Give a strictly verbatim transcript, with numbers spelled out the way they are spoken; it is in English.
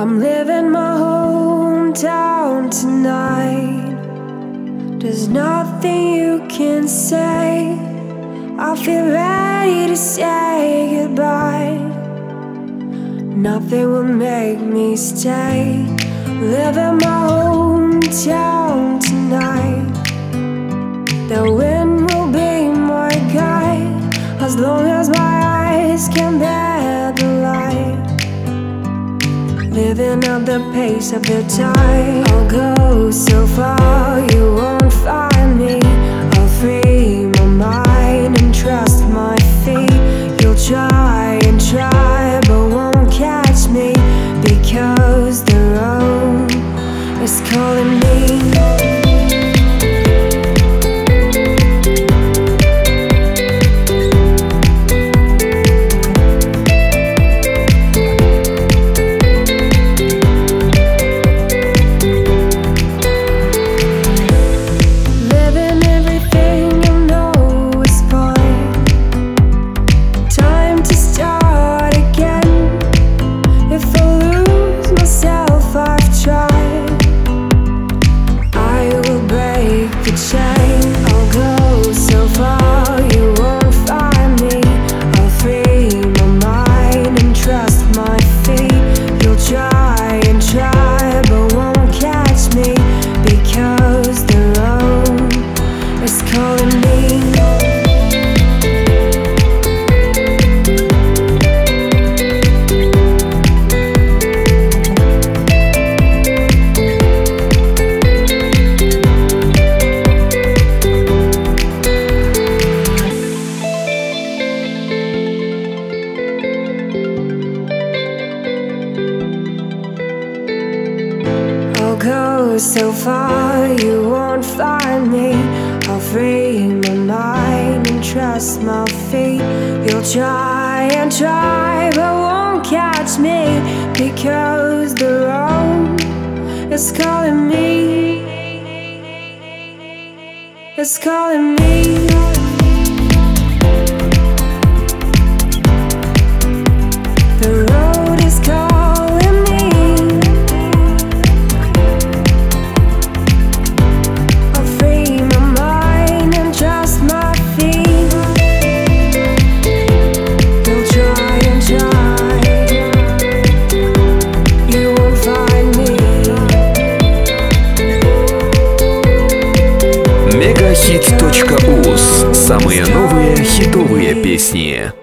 I'm leaving my hometown tonight. There's nothing you can say. I feel ready to say goodbye. Nothing will make me stay. Leaving my hometown tonight. The wind will be my guide, as long as my eyes can bear the light. Living at the pace of the tide. I'll go so far, you won't find me. I'll free my mind and trust my feet. You'll try and try, but won't catch me, because the road is calling me. Go so far, you won't find me. I'll free my mind and trust my feet. You'll try and try, but won't catch me, because the road is calling me. It's calling me. Мегахит точка уз. Самые новые хитовые песни.